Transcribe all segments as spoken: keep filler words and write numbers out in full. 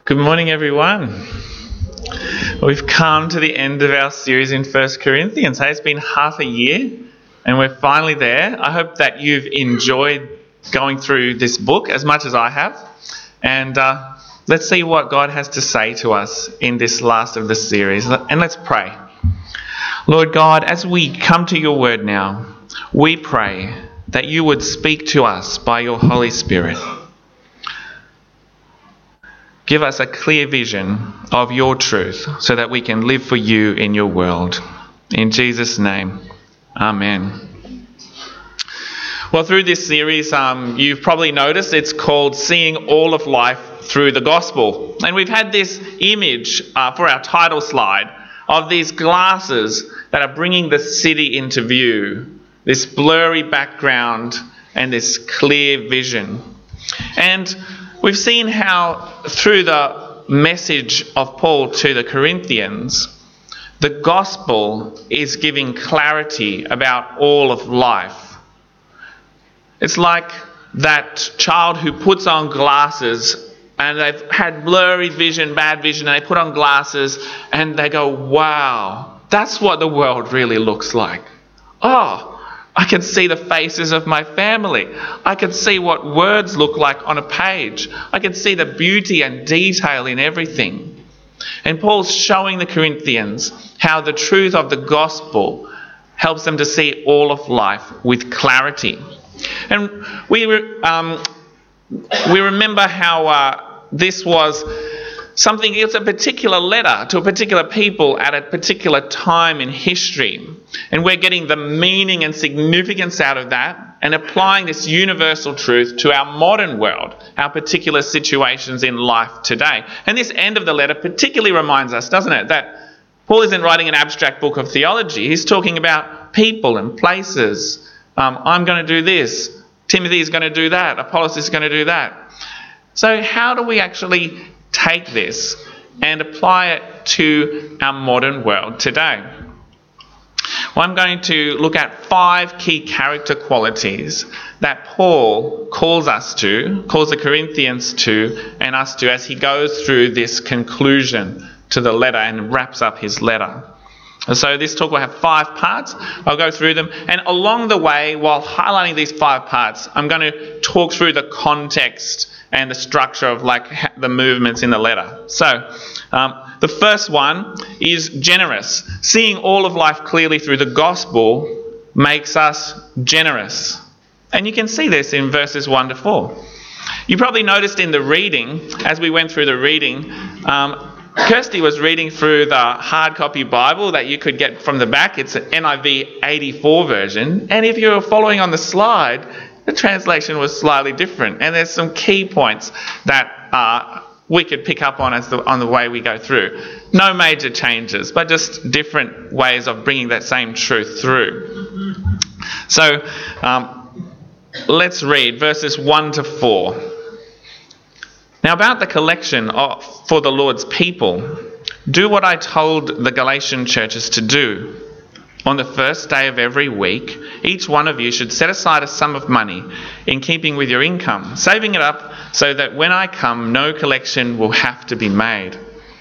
Good morning, everyone. We've come to the end of our series in First Corinthians. Hey, it's been half a year and we're finally there. I hope that you've enjoyed going through this book as much as I have. And uh, let's see what God has to say to us in this last of the series. And let's pray. Lord God, as we come to your word now, we pray that you would speak to us by your Holy Spirit. Give us a clear vision of your truth so that we can live for you in your world. In Jesus' name, amen. Well, through this series, um, you've probably noticed it's called Seeing All of Life Through the Gospel. And we've had this image uh, for our title slide of these glasses that are bringing the city into view, this blurry background and this clear vision. And we've seen how through the message of Paul to the Corinthians, the gospel is giving clarity about all of life. It's like that child who puts on glasses and they've had blurry vision, bad vision, and they put on glasses and they go, wow, that's what the world really looks like. Oh, I can see the faces of my family. I can see what words look like on a page. I can see the beauty and detail in everything. And Paul's showing the Corinthians how the truth of the gospel helps them to see all of life with clarity. And we um, we remember how uh, this was something, it's a particular letter to a particular people at a particular time in history. And we're getting the meaning and significance out of that and applying this universal truth to our modern world, our particular situations in life today. And this end of the letter particularly reminds us, doesn't it, that Paul isn't writing an abstract book of theology. He's talking about people and places. Um, I'm going to do this. Timothy is going to do that. Apollos is going to do that. So how do we actually take this and apply it to our modern world today? Well, I'm going to look at five key character qualities that Paul calls us to, calls the Corinthians to, and us to as he goes through this conclusion to the letter and wraps up his letter. And so this talk will have five parts. I'll go through them. And along the way, while highlighting these five parts, I'm going to talk through the context and the structure of like the movements in the letter. So um, the first one is generous. Seeing all of life clearly through the gospel makes us generous. And you can see this in verses one to four. You probably noticed in the reading, as we went through the reading, um, Kirsty was reading through the hard copy Bible that you could get from the back. It's an N I V eighty-four version. And if you were following on the slide, the translation was slightly different. And there's some key points that uh, we could pick up on as the, on the way we go through. No major changes, but just different ways of bringing that same truth through. So um, let's read verses one to four. Now about the collection of, for the Lord's people, do what I told the Galatian churches to do. On the first day of every week, each one of you should set aside a sum of money in keeping with your income, saving it up so that when I come, no collection will have to be made.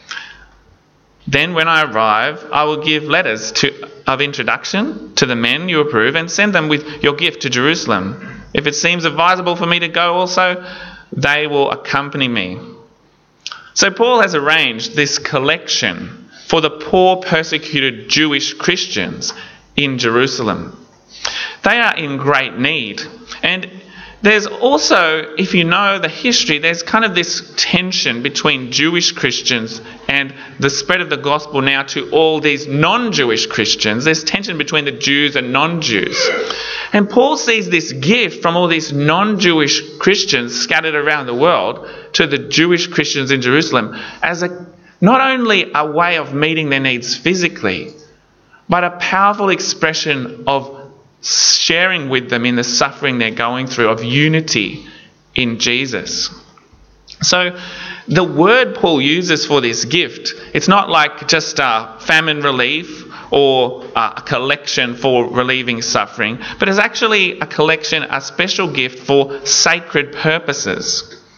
Then when I arrive, I will give letters to, of introduction to the men you approve and send them with your gift to Jerusalem. If it seems advisable for me to go also, they will accompany me. So Paul has arranged this collection for the poor, persecuted Jewish Christians in Jerusalem. They are in great need. And there's also, if you know the history, there's kind of this tension between Jewish Christians and the spread of the gospel now to all these non-Jewish Christians. There's tension between the Jews and non-Jews. And Paul sees this gift from all these non-Jewish Christians scattered around the world to the Jewish Christians in Jerusalem as a not only a way of meeting their needs physically, but a powerful expression of sharing with them in the suffering they're going through, of unity in Jesus. So the word Paul uses for this gift, it's not like just a famine relief or a collection for relieving suffering, but it's actually a collection, a special gift for sacred purposes.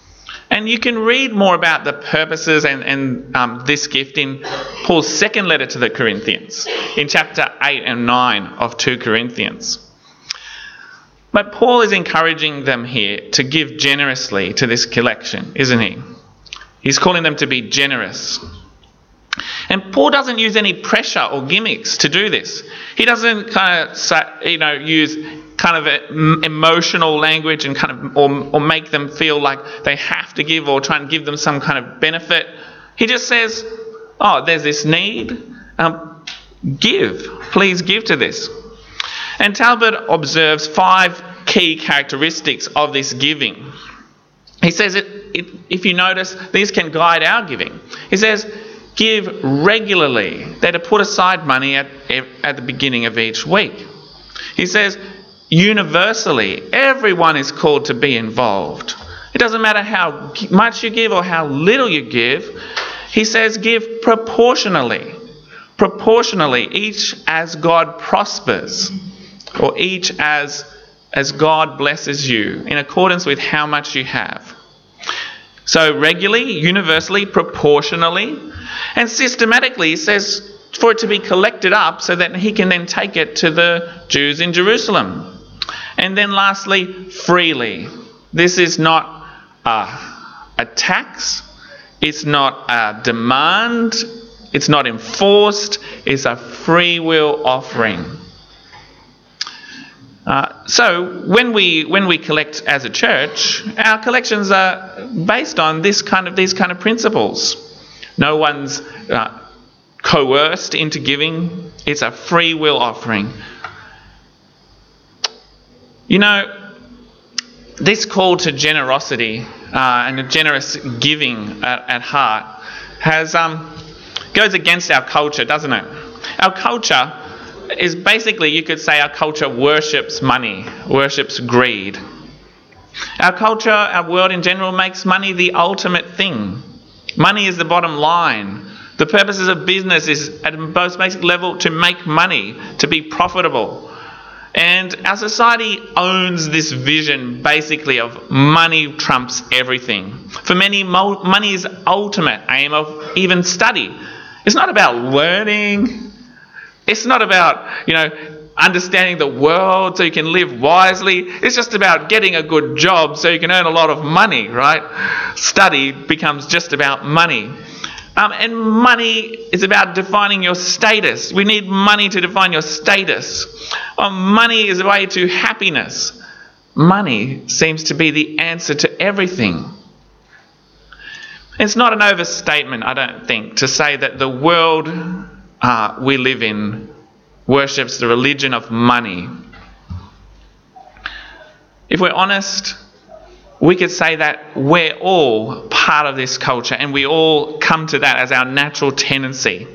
And you can read more about the purposes and, and um, this gift in Paul's second letter to the Corinthians, in chapter eight and nine of Second Corinthians. But Paul is encouraging them here to give generously to this collection, isn't he? He's calling them to be generous. And Paul doesn't use any pressure or gimmicks to do this. He doesn't kind of, say, you know, use kind of a emotional language and kind of, or, or make them feel like they have to give or try and give them some kind of benefit. He just says, oh, there's this need. Um, give. Please give to this. And Talbot observes five key characteristics of this giving. He says, it, it, if you notice, these can guide our giving. He says, give regularly. They're to put aside money at, at the beginning of each week. He says, universally, everyone is called to be involved. It doesn't matter how much you give or how little you give. He says, give proportionally. Proportionally, each as God prospers, or each as, as God blesses you, in accordance with how much you have. So regularly, universally, proportionally, and systematically, he says for it to be collected up so that he can then take it to the Jews in Jerusalem. And then lastly, freely. This is not a, a tax. It's not a demand. It's not enforced. It's a free will offering. Uh, so when we when we collect as a church, our collections are based on this kind of these kind of principles. No one's uh, coerced into giving. It's a free will offering. You know, this call to generosity uh, and a generous giving at, at heart has um, goes against our culture, doesn't it? Our culture is basically, you could say, our culture worships money, worships greed. Our culture, our world in general, makes money the ultimate thing. Money is the bottom line. The purposes of business is, at the most basic level, to make money, to be profitable. And our society owns this vision, basically, of money trumps everything. For many, money is the ultimate aim of even study. It's not about learning. It's not about, you know, understanding the world so you can live wisely. It's just about getting a good job so you can earn a lot of money, right? Study becomes just about money. Um, and money is about defining your status. We need money to define your status. Um, money is a way to happiness. Money seems to be the answer to everything. It's not an overstatement, I don't think, to say that the world uh, we live in worships the religion of money. If we're honest, we could say that we're all part of this culture and we all come to that as our natural tendency.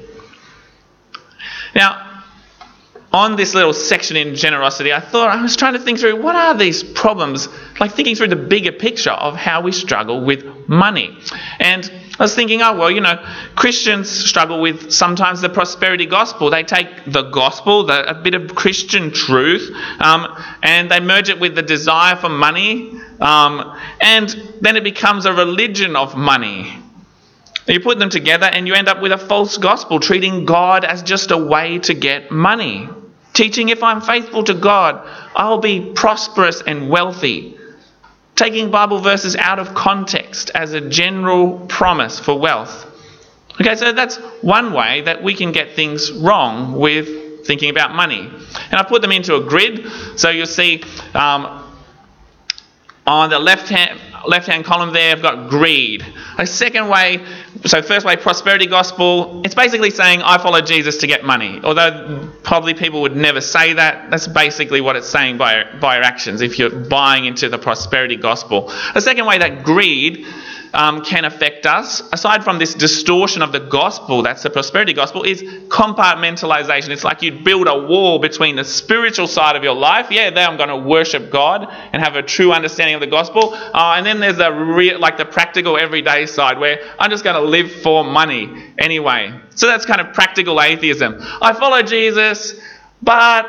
Now, on this little section in generosity, I thought I was trying to think through what are these problems, like thinking through the bigger picture of how we struggle with money. And I was thinking, oh, well, you know, Christians struggle with sometimes the prosperity gospel. They take the gospel, the, a bit of Christian truth, um, and they merge it with the desire for money, um, and then it becomes a religion of money. You put them together and you end up with a false gospel, treating God as just a way to get money. Teaching if I'm faithful to God, I'll be prosperous and wealthy. Taking Bible verses out of context as a general promise for wealth. Okay, so that's one way that we can get things wrong with thinking about money. And I put them into a grid. So you'll see um, on the left hand left hand column there, I've got greed. A second way, so first way, prosperity gospel, it's basically saying I follow Jesus to get money. Although probably people would never say that, that's basically what it's saying by, by your actions if you're buying into the prosperity gospel. A second way that greed um, can affect us, aside from this distortion of the gospel, that's the prosperity gospel, is compartmentalization. It's like you'd build a wall between the spiritual side of your life. Yeah, there I'm going to worship God and have a true understanding of the gospel. Uh, and then there's the real, like the practical everyday side where I'm just going to live for money anyway. So that's kind of practical atheism. I follow Jesus, but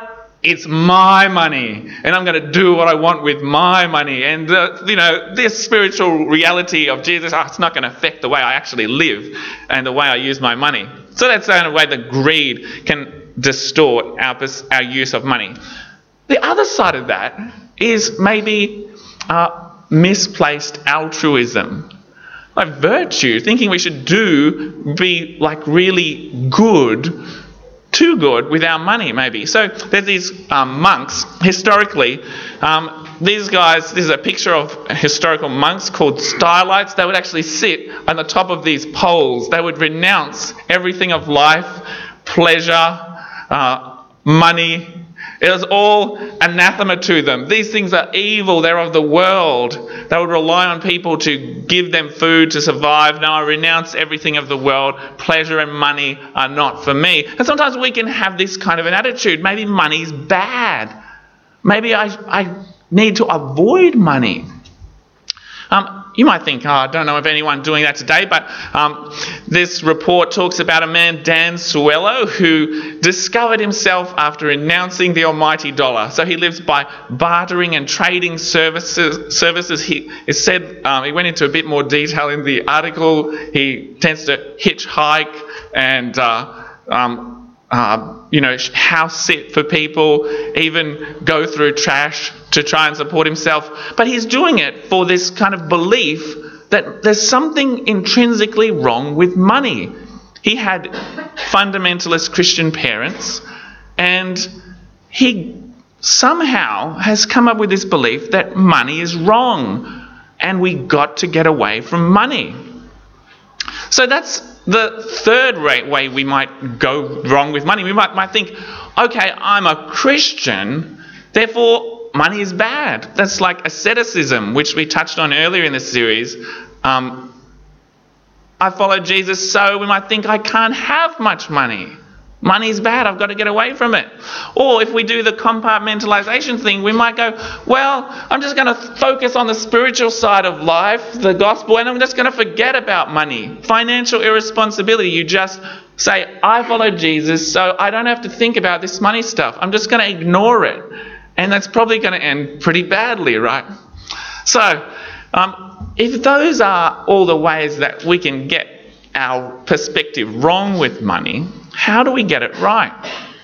it's my money and I'm going to do what I want with my money. And, uh, you know, this spiritual reality of Jesus, oh, it's not going to affect the way I actually live and the way I use my money. So that's the only way that greed can distort our, our use of money. The other side of that is maybe uh, misplaced altruism. Like virtue, thinking we should do, be like really good, too good with our money maybe. So there's these um, monks, historically, um, these guys, this is a picture of historical monks called stylites. They would actually sit on the top of these poles. They would renounce everything of life, pleasure, uh, money. It was all anathema to them. These things are evil. They're of the world. They would rely on people to give them food to survive. Now I renounce everything of the world. Pleasure and money are not for me. And sometimes we can have this kind of an attitude. Maybe money's bad. Maybe I, I need to avoid money. Um, you might think, oh, I don't know of anyone doing that today, but um, this report talks about a man, Dan Suello, who discovered himself after renouncing the almighty dollar. So he lives by bartering and trading services. Services. He it said um, he went into a bit more detail in the article. He tends to hitchhike and uh, um, uh, you know house sit for people, even go through trash to try and support himself. But he's doing it for this kind of belief that there's something intrinsically wrong with money. He had fundamentalist Christian parents, and he somehow has come up with this belief that money is wrong and we got to get away from money. So that's the third way we might go wrong with money. We might, might think, okay, I'm a Christian, therefore money is bad. That's like asceticism, which we touched on earlier in the series. Um, I follow Jesus, so we might think I can't have much money. Money's bad, I've got to get away from it. Or if we do the compartmentalization thing, we might go, well, I'm just going to focus on the spiritual side of life, the gospel, and I'm just going to forget about money. Financial irresponsibility. You just say, I follow Jesus, so I don't have to think about this money stuff. I'm just going to ignore it. And that's probably going to end pretty badly, right? So, um, if those are all the ways that we can get our perspective wrong with money, how do we get it right?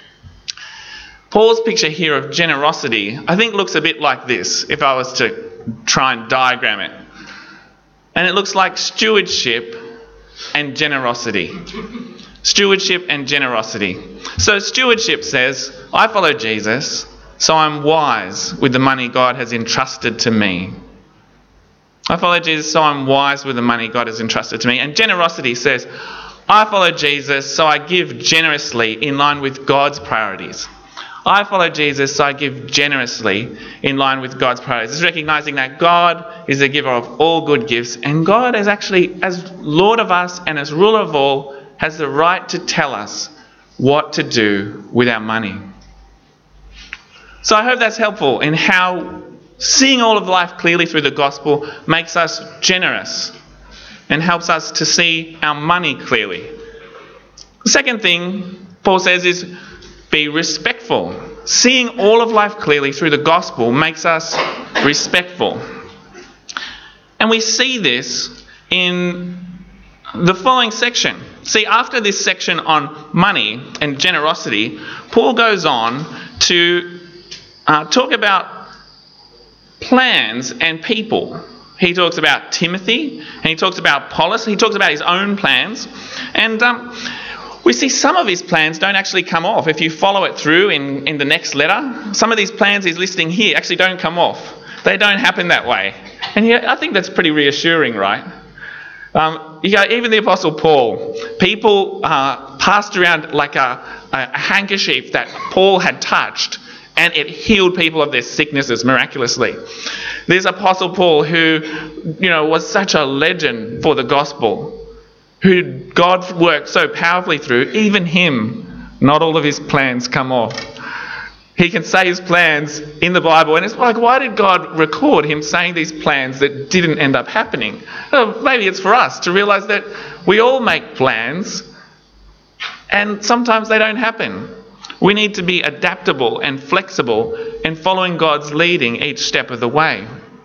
Paul's picture here of generosity, I think, looks a bit like this, if I was to try and diagram it. And it looks like stewardship and generosity. Stewardship and generosity. So stewardship says, I follow Jesus, so I'm wise with the money God has entrusted to me. I follow Jesus, so I'm wise with the money God has entrusted to me. And generosity says, I follow Jesus, so I give generously in line with God's priorities. I follow Jesus, so I give generously in line with God's priorities. It's recognizing that God is the giver of all good gifts, and God is actually, as Lord of us and as ruler of all, has the right to tell us what to do with our money. So I hope that's helpful in how seeing all of life clearly through the gospel makes us generous and helps us to see our money clearly. The second thing Paul says is be respectful. Seeing all of life clearly through the gospel makes us respectful. And we see this in the following section. See, after this section on money and generosity, Paul goes on to Uh, talk about plans and people. He talks about Timothy, and he talks about Apollos. He talks about his own plans. And um, we see some of his plans don't actually come off. If you follow it through in, in the next letter, some of these plans he's listing here actually don't come off. They don't happen that way. And yeah, I think that's pretty reassuring, right? Um, you go, even the Apostle Paul, people uh, passed around like a, a handkerchief that Paul had touched, and it healed people of their sicknesses miraculously. There's Apostle Paul who, you know, was such a legend for the gospel, who God worked so powerfully through. Even him, not all of his plans come off. He can say his plans in the Bible, and it's like, why did God record him saying these plans that didn't end up happening? Well, maybe it's for us to realise that we all make plans, and sometimes they don't happen. We need to be adaptable and flexible in following God's leading each step of the way.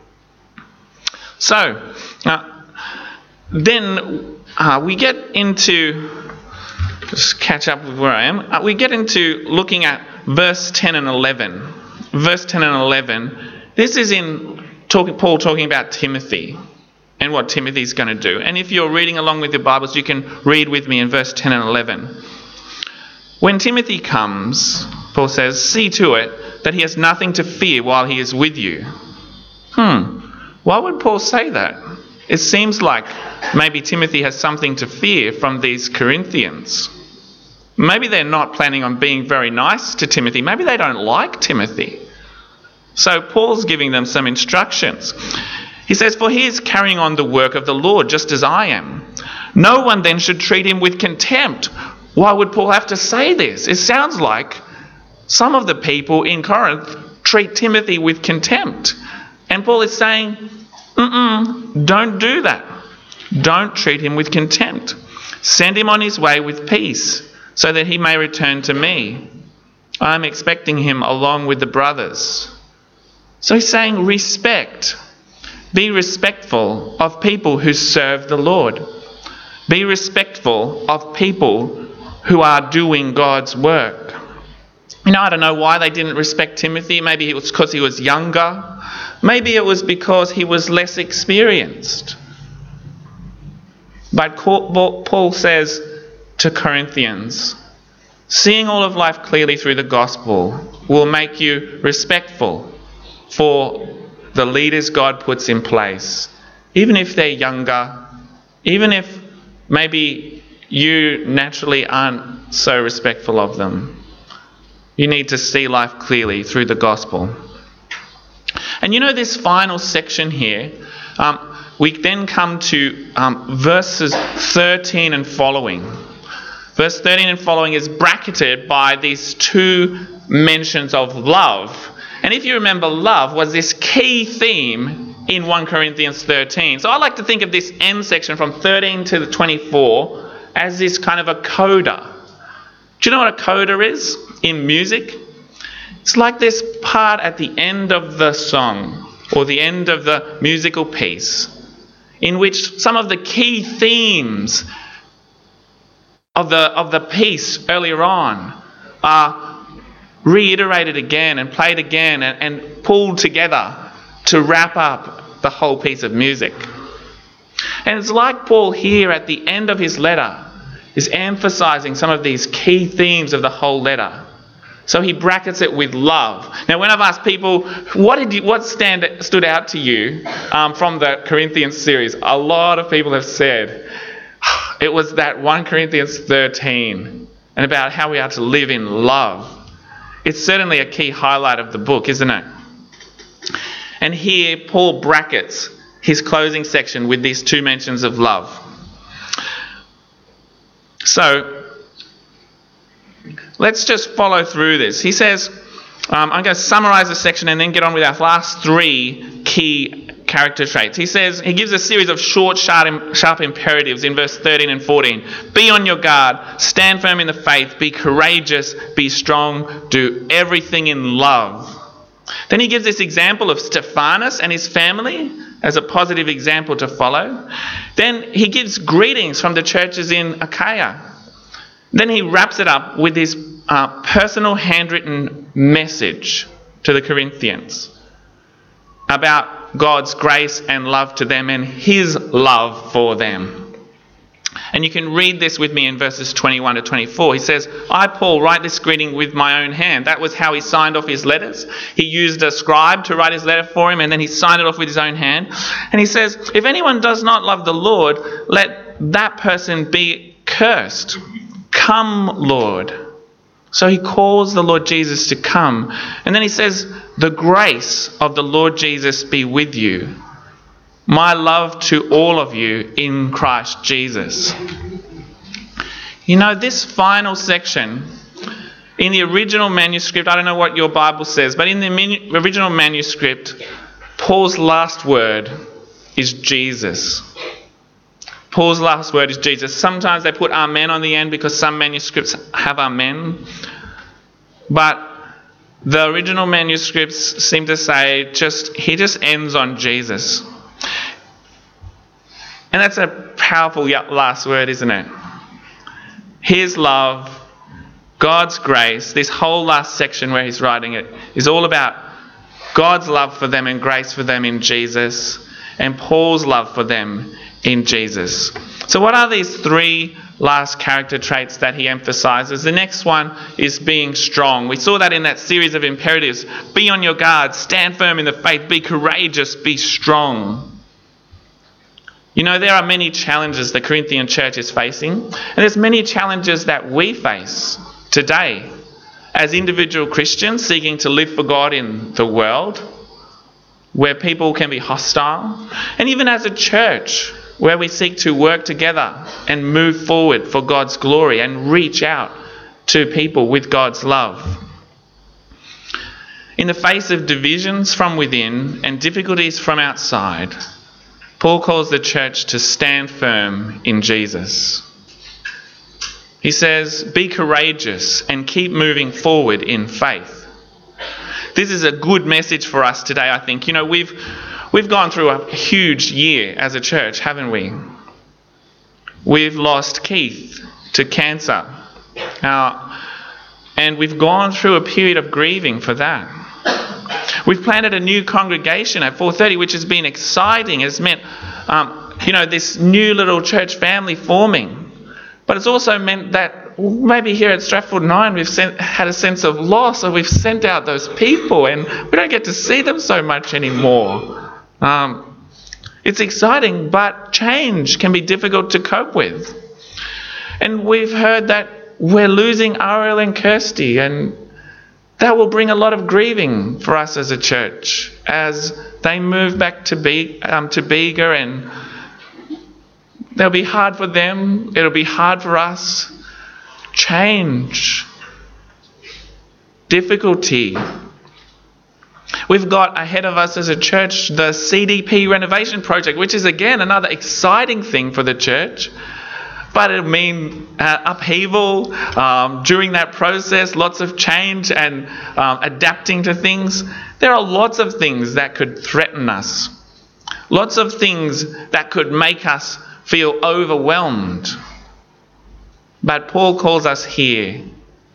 So, uh, then uh, we get into, just catch up with where I am, uh, we get into looking at verse ten and eleven. Verse ten and eleven, this is in talk, Paul talking about Timothy and what Timothy's going to do. And if you're reading along with your Bibles, you can read with me in verse ten and eleven. When Timothy comes, Paul says, see to it that he has nothing to fear while he is with you. Hmm, why would Paul say that? It seems like maybe Timothy has something to fear from these Corinthians. Maybe they're not planning on being very nice to Timothy. Maybe they don't like Timothy. So Paul's giving them some instructions. He says, for he is carrying on the work of the Lord just as I am. No one then should treat him with contempt. Why would Paul have to say this? It sounds like some of the people in Corinth treat Timothy with contempt. And Paul is saying, Mm-mm, don't do that. Don't treat him with contempt. Send him on his way with peace, so that he may return to me. I am expecting him along with the brothers. So he's saying respect. Be respectful of people who serve the Lord. Be respectful of people who are doing God's work. You know, I don't know why they didn't respect Timothy. Maybe it was because he was younger. Maybe it was because he was less experienced. But Paul says to Corinthians, seeing all of life clearly through the gospel will make you respectful for the leaders God puts in place. Even if they're younger, even if maybe you naturally aren't so respectful of them. You need to see life clearly through the gospel. And you know, this final section here, um, we then come to um, verses thirteen and following. Verse thirteen and following is bracketed by these two mentions of love. And if you remember, love was this key theme in First Corinthians thirteen. So I like to think of this end section from thirteen to twenty-four as this kind of a coda. Do you know what a coda is in music? It's like this part at the end of the song or the end of the musical piece in which some of the key themes of the of the piece earlier on are reiterated again and played again and, and pulled together to wrap up the whole piece of music. And it's like Paul here at the end of his letter is emphasizing some of these key themes of the whole letter. So he brackets it with love. Now, when I've asked people, what did you, what stand, stood out to you um, from the Corinthians series? A lot of people have said it was that First Corinthians thirteen and about how we are to live in love. It's certainly a key highlight of the book, isn't it? And here Paul brackets his closing section with these two mentions of love. So let's just follow through this. He says, um, I'm going to summarize the section and then get on with our last three key character traits. He says, he gives a series of short, sharp, sharp imperatives in verse thirteen and fourteen. Be on your guard, stand firm in the faith, be courageous, be strong, do everything in love. Then he gives this example of Stephanas and his family as a positive example to follow. Then he gives greetings from the churches in Achaia. Then he wraps it up with his uh, personal handwritten message to the Corinthians about God's grace and love to them and his love for them. And you can read this with me in verses twenty-one to twenty-four. He says, I, Paul, write this greeting with my own hand. That was how he signed off his letters. He used a scribe to write his letter for him, and then he signed it off with his own hand. And he says, if anyone does not love the Lord, let that person be cursed. Come, Lord. So he calls the Lord Jesus to come. And then he says, the grace of the Lord Jesus be with you. My love to all of you in Christ Jesus. You know, this final section, in the original manuscript, I don't know what your Bible says, but in the manu- original manuscript, Paul's last word is Jesus. Paul's last word is Jesus. Sometimes they put amen on the end because some manuscripts have amen. But the original manuscripts seem to say just he just ends on Jesus. And that's a powerful last word, isn't it? His love, God's grace, this whole last section where he's writing it is all about God's love for them and grace for them in Jesus, and Paul's love for them in Jesus. So what are these three last character traits that he emphasizes? The next one is being strong. We saw that in that series of imperatives. Be on your guard, stand firm in the faith, be courageous, be strong. You know, there are many challenges the Corinthian church is facing, and there's many challenges that we face today as individual Christians seeking to live for God in the world, where people can be hostile, and even as a church where we seek to work together and move forward for God's glory and reach out to people with God's love. In the face of divisions from within and difficulties from outside, Paul calls the church to stand firm in Jesus. He says, be courageous and keep moving forward in faith. This is a good message for us today, I think. You know, we've we've gone through a huge year as a church, haven't we? We've lost Keith to cancer. Uh, and we've gone through a period of grieving for that. We've planted a new congregation at four thirty, which has been exciting. It's meant, um, you know, this new little church family forming. But it's also meant that maybe here at Stratford nine we've sent, had a sense of loss, or we've sent out those people and we don't get to see them so much anymore. Um, it's exciting, but change can be difficult to cope with. And we've heard that we're losing R L and Kirsty, and that will bring a lot of grieving for us as a church as they move back to Be- um, to Bega, and it'll be hard for them. It'll be hard for us. Change. Difficulty. We've got ahead of us as a church the C D P renovation project, which is again another exciting thing for the church. But it'll mean uh, upheaval um, during that process, lots of change and um, adapting to things. There are lots of things that could threaten us. Lots of things that could make us feel overwhelmed. But Paul calls us here.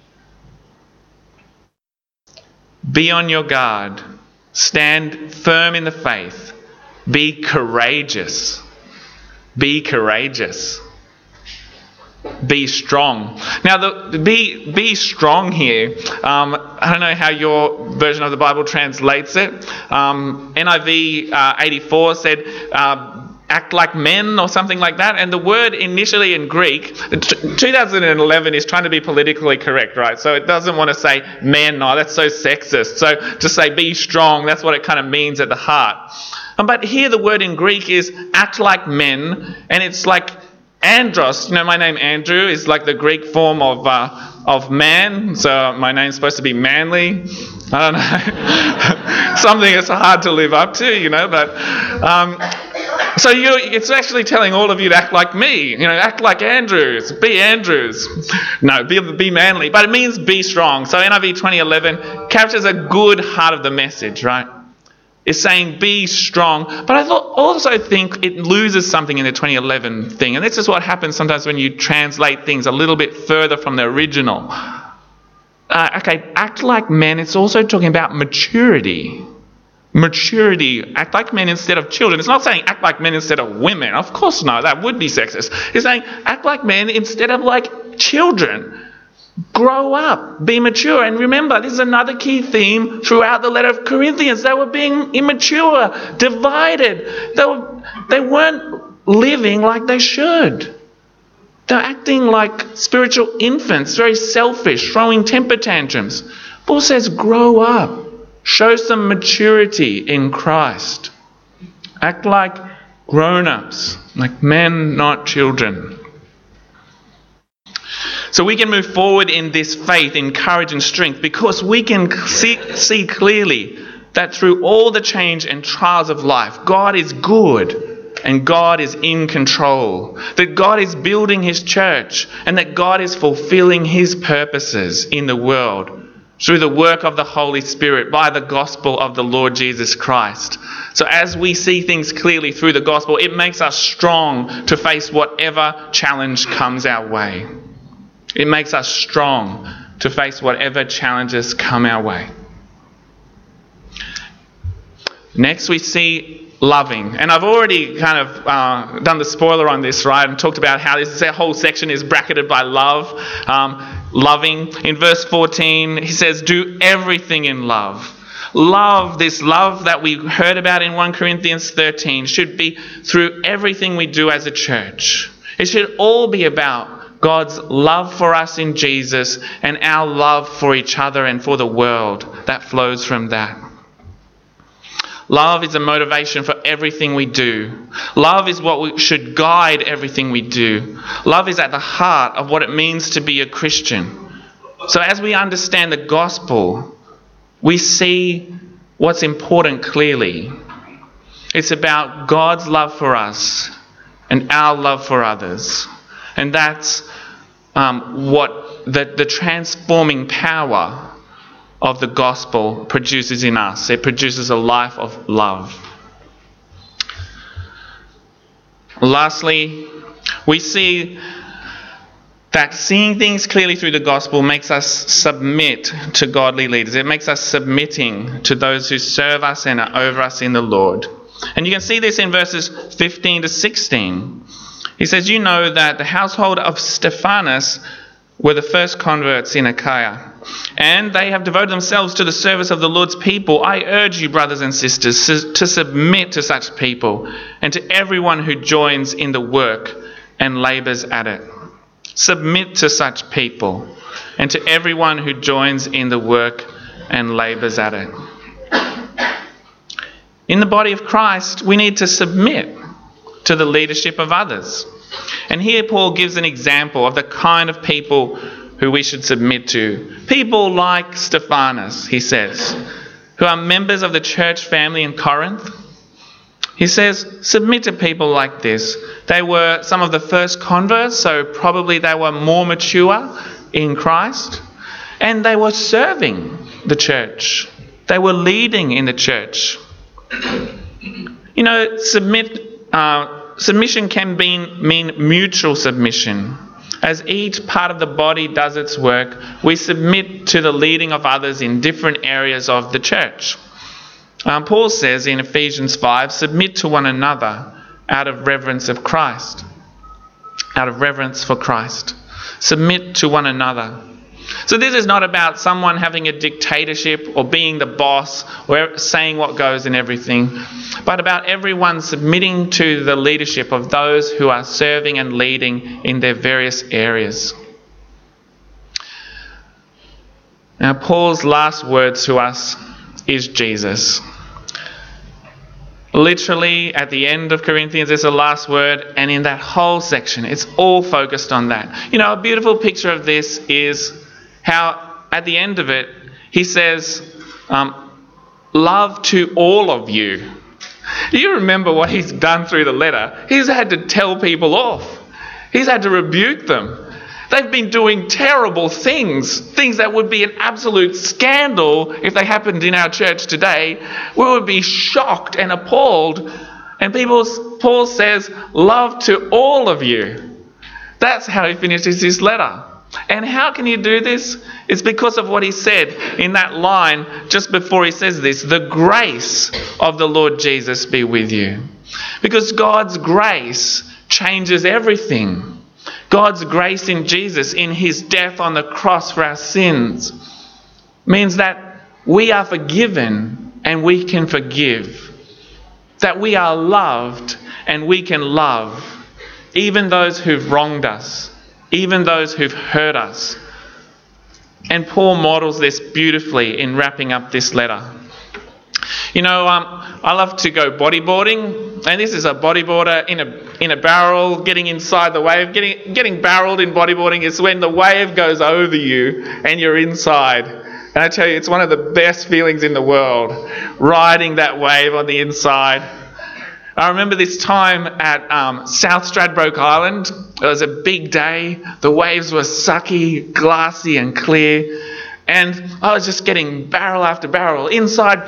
Be on your guard. Stand firm in the faith. Be courageous. Be courageous. Be strong. Now, the be be strong here. Um, I don't know how your version of the Bible translates it. Um, N I V uh, eighty-four said, uh, "Act like men" or something like that. And the word initially in Greek, two thousand eleven is trying to be politically correct, right? So it doesn't want to say "men." No, that's so sexist. So to say "be strong," that's what it kind of means at the heart. Um, but here the word in Greek is "act like men," and it's like Andros. You know, my name Andrew is like the Greek form of uh, of man, so my name's supposed to be manly. I don't know, something that's hard to live up to, you know. But um, so you, it's actually telling all of you to act like me. You know, act like Andrews, be Andrews. No, be be manly, but it means be strong. So N I V twenty eleven captures a good heart of the message, right? Is saying be strong, but I also think it loses something in the twenty eleven thing, and this is what happens sometimes when you translate things a little bit further from the original. Uh, okay, act like men, it's also talking about maturity. Maturity, act like men instead of children. It's not saying act like men instead of women. Of course not, that would be sexist. It's saying act like men instead of like children. Grow up, be mature. And remember, this is another key theme throughout the letter of Corinthians. They were being immature, divided. They, were, they weren't living like they should. They're acting like spiritual infants, very selfish, throwing temper tantrums. Paul says, grow up. Show some maturity in Christ. Act like grown-ups, like men, not children. So we can move forward in this faith, in courage and strength, because we can see, see clearly that through all the change and trials of life, God is good and God is in control. That God is building his church and that God is fulfilling his purposes in the world through the work of the Holy Spirit, by the gospel of the Lord Jesus Christ. So as we see things clearly through the gospel, it makes us strong to face whatever challenge comes our way. It makes us strong to face whatever challenges come our way. Next we see loving. And I've already kind of uh, done the spoiler on this, right? And talked about how this whole section is bracketed by love. Um, loving. In verse fourteen, he says, do everything in love. Love, this love that we heard about in First Corinthians thirteen, should be through everything we do as a church. It should all be about God's love for us in Jesus and our love for each other and for the world that flows from that. Love is a motivation for everything we do. Love is what we should guide everything we do. Love is at the heart of what it means to be a Christian. So as we understand the gospel, we see what's important clearly. It's about God's love for us and our love for others. And that's um, what the, the transforming power of the gospel produces in us. It produces a life of love. Lastly, we see that seeing things clearly through the gospel makes us submit to godly leaders. It makes us submitting to those who serve us and are over us in the Lord. And you can see this in verses fifteen to sixteen. He says, you know that the household of Stephanas were the first converts in Achaia, and they have devoted themselves to the service of the Lord's people. I urge you, brothers and sisters, to submit to such people and to everyone who joins in the work and labours at it. Submit to such people and to everyone who joins in the work and labours at it. In the body of Christ, we need to submit to the leadership of others. And here Paul gives an example of the kind of people who we should submit to. People like Stephanas, he says, who are members of the church family in Corinth. He says, submit to people like this. They were some of the first converts, so probably they were more mature in Christ. And they were serving the church. They were leading in the church. You know, submit... Uh, Submission can mean, mean mutual submission. As each part of the body does its work, we submit to the leading of others in different areas of the church. Um, Paul says in Ephesians five, submit to one another out of reverence of Christ. Out of reverence for Christ. Submit to one another. So this is not about someone having a dictatorship or being the boss or saying what goes and everything, but about everyone submitting to the leadership of those who are serving and leading in their various areas. Now, Paul's last words to us is Jesus. Literally, at the end of Corinthians, there's a last word, and in that whole section, it's all focused on that. You know, a beautiful picture of this is how at the end of it, he says, um, love to all of you. Do you remember what he's done through the letter? He's had to tell people off. He's had to rebuke them. They've been doing terrible things, things that would be an absolute scandal if they happened in our church today. We would be shocked and appalled. And people, Paul says, love to all of you. That's how he finishes his letter. And how can you do this? It's because of what he said in that line just before he says this, the grace of the Lord Jesus be with you. Because God's grace changes everything. God's grace in Jesus, in his death on the cross for our sins, means that we are forgiven and we can forgive. That we are loved and we can love even those who've wronged us. Even those who've hurt us. And Paul models this beautifully in wrapping up this letter. You know, um, I love to go bodyboarding, and this is a bodyboarder in a in a barrel getting inside the wave. Getting getting barreled in bodyboarding is when the wave goes over you and you're inside. And I tell you, it's one of the best feelings in the world, riding that wave on the inside. I remember this time at um, South Stradbroke Island. It was a big day. The waves were sucky, glassy and clear. And I was just getting barrel after barrel inside,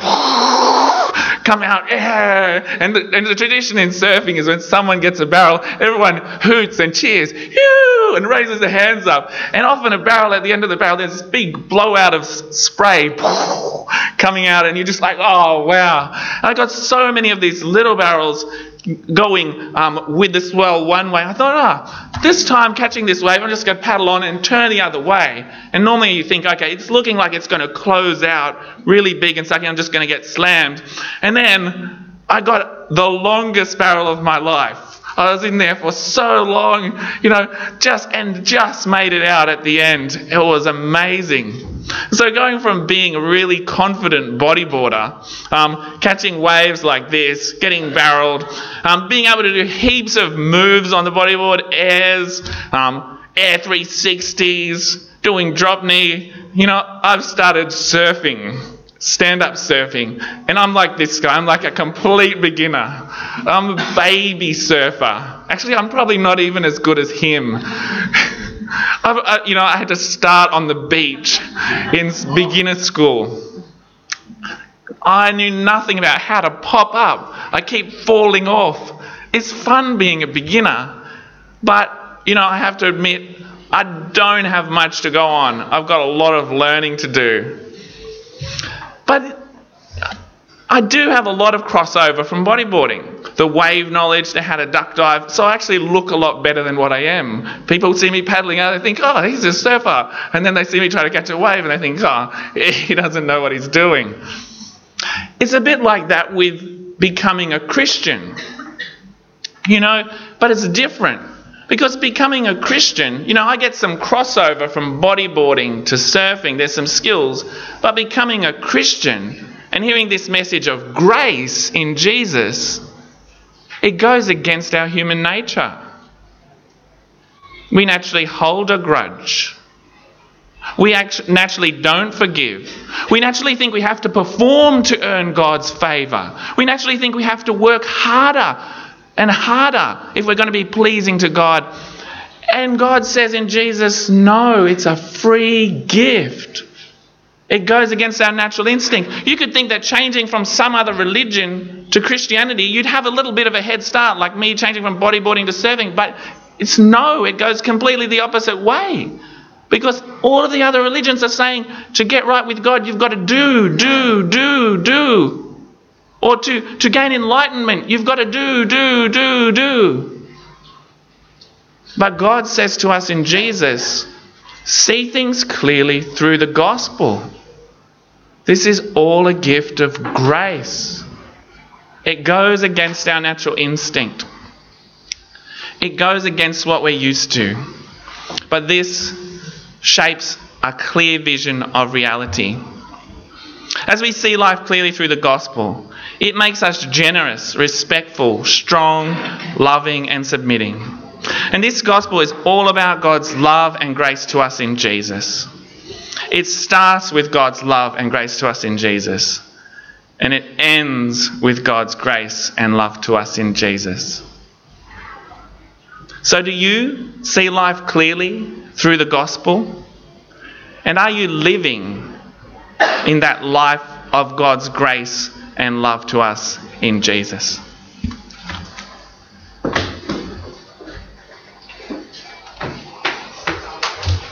come out, yeah. And the, and the tradition in surfing is when someone gets a barrel, everyone hoots and cheers, yoo, and raises their hands up. And often a barrel, at the end of the barrel, there's this big blowout of spray coming out, and you're just like, oh wow. And I got so many of these little barrels going um, with the swell one way. I thought, ah, oh, this time catching this wave, I'm just going to paddle on and turn the other way. And normally you think, okay, it's looking like it's going to close out really big and sucky, I'm just going to get slammed. And then I got the longest barrel of my life. I was in there for so long, you know, just and just made it out at the end. It was amazing. So going from being a really confident bodyboarder, um, catching waves like this, getting barreled, um, being able to do heaps of moves on the bodyboard, airs, um, air three sixties, doing drop knee, you know, I've started surfing. Stand-up surfing, and I'm like this guy. I'm like a complete beginner. I'm a baby surfer. Actually, I'm probably not even as good as him. I've, I, you know, I had to start on the beach in beginner school. I knew nothing about how to pop up. I keep falling off. It's fun being a beginner, but you know, I have to admit, I don't have much to go on. I've got a lot of learning to do. But I do have a lot of crossover from bodyboarding. The wave knowledge, the how to duck dive. So I actually look a lot better than what I am. People see me paddling out, they think, oh, he's a surfer. And then they see me try to catch a wave and they think, oh, he doesn't know what he's doing. It's a bit like that with becoming a Christian. You know, but it's different. Because becoming a Christian, you know, I get some crossover from bodyboarding to surfing. There's some skills. But becoming a Christian and hearing this message of grace in Jesus, it goes against our human nature. We naturally hold a grudge. We actually naturally don't forgive. We naturally think we have to perform to earn God's favour. We naturally think we have to work harder and harder if we're going to be pleasing to God. And God says in Jesus, no, it's a free gift. It goes against our natural instinct. You could think that changing from some other religion to Christianity, you'd have a little bit of a head start, like me changing from bodyboarding to surfing. But it's no, it goes completely the opposite way. Because all of the other religions are saying to get right with God, you've got to do, do, do, do. Or to, to gain enlightenment, you've got to do, do, do, do. But God says to us in Jesus, see things clearly through the gospel. This is all a gift of grace. It goes against our natural instinct. It goes against what we're used to. But this shapes a clear vision of reality. As we see life clearly through the gospel, it makes us generous, respectful, strong, loving and submitting. And this gospel is all about God's love and grace to us in Jesus. It starts with God's love and grace to us in Jesus. And it ends with God's grace and love to us in Jesus. So do you see life clearly through the gospel? And are you living in that life of God's grace and love to us in Jesus?